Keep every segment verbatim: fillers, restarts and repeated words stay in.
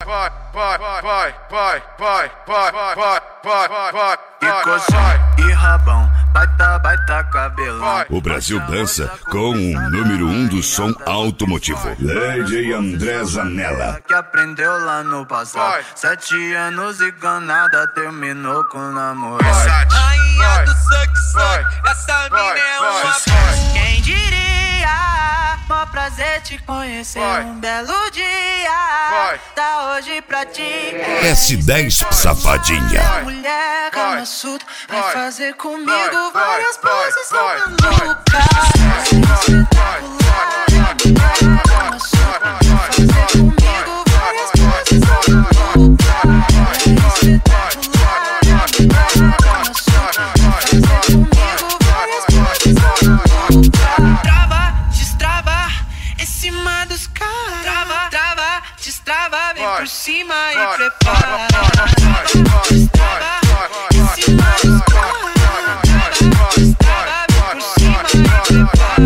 vai, vai, vai, vai, vai, vai, vai, vai, vai. E coxinha e rabão, baita, baita cabelão. O Brasil dança com o número um do som automotivo, Lady André Zanella. Que aprendeu lá no passado. Sete anos e ganada, terminou com o namoro. Rainha do suck suck, essa mina é uma peste. Quem diria, mó prazer te conhecer. Um belo dia, tá hoje pra ti. S dez Safadinha. Mulher, calma surda, vai fazer comigo várias poses malucas. Espetacular, calma surda, vai fazer comigo várias poses malucas. Espetacular, calma surda, vai fazer comigo várias poses malucas. Trava, destrava, em cima dos caras. Trava, trava, destrava, vem por cima e prepara. Destrava, em cima dos caras. Destrava, vem por cima e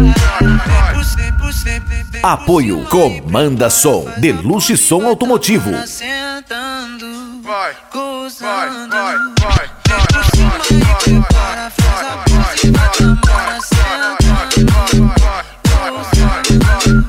prepara. Apoio Comanda Som, Deluxe Som Automotivo. Sentando, Vai, gozando, vai, vai, vem por cima e prepara. Faz a pose da tamara. Sentando, gozando, sentando,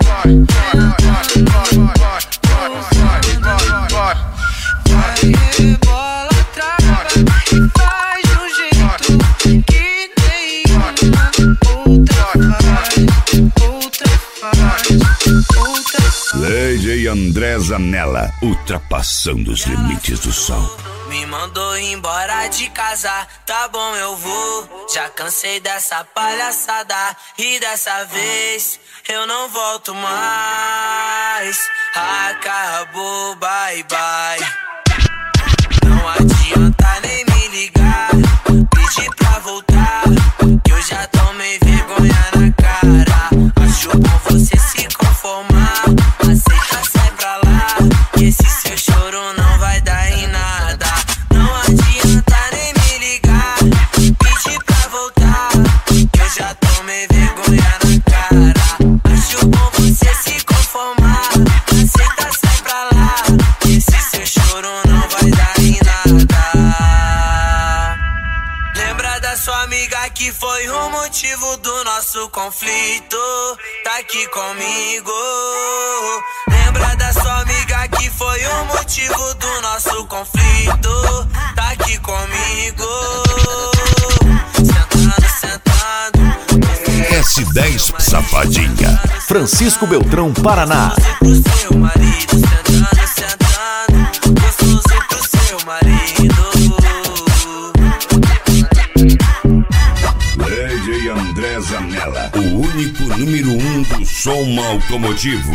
vai rebola, trava e faz de um jeito que nenhuma outra faz, outra faz, outra faz. Lady André Zanella, ultrapassando os limites do som. Me mandou embora de casa, tá bom eu vou. Já cansei dessa palhaçada e dessa vez eu não volto mais. Acabou, bye bye. Não adianta nem me ligar, pedir pra voltar, que eu já tomei vergonha na cara. Acho bom você se conformar, aceita, sai pra lá, que esse seu choro não vai dar em nada. Não adianta nem me ligar, pedir pra voltar, que eu já tomei vergonha na cara. Acho bom você se conformar, aceita, sai pra lá, que esse seu choro não vai dar em nada. Lembra da sua amiga que foi o motivo do nosso conflito? Tá aqui comigo. Lembra da sua amiga que foi o motivo do nosso conflito? Tá aqui comigo. Sentando, sentando. S dez Safadinha. Francisco Beltrão, Paraná. Pro seu marido, sentando, sentando. Gostoso pro seu marido. Lady André Zanella, o único número um do som automotivo.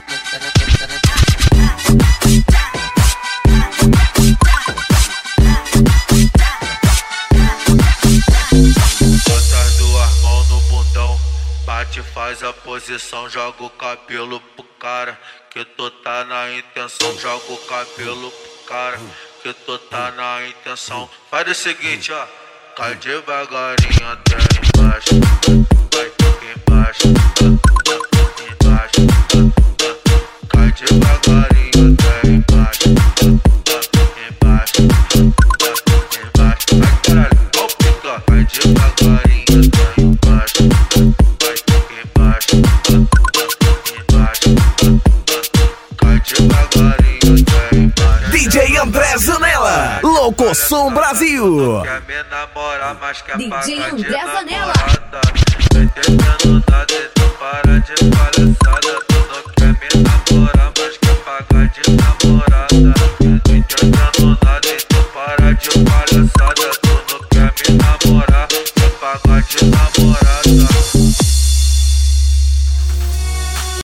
Bota as duas mãos no bundão, bate, faz a posição, joga o cabelo pro cara, que tu tá na intenção, joga o cabelo pro cara, que tu tá na intenção. Faz o seguinte, ó, cai devagarinho até embaixo, vai embaixo, embaixo, cai devagarinho até embaixo, embaixo, embaixo, vai caralho, ó o pica, cai devagarinho até embaixo, vai embaixo, embaixo, cai devagarinho até embaixo. D J André Zanella, Louco Som Brasil. Quer me namorar, mas quer D J pagar de André Zanella. namorada. Não entendendo nada, então para de palhaçada.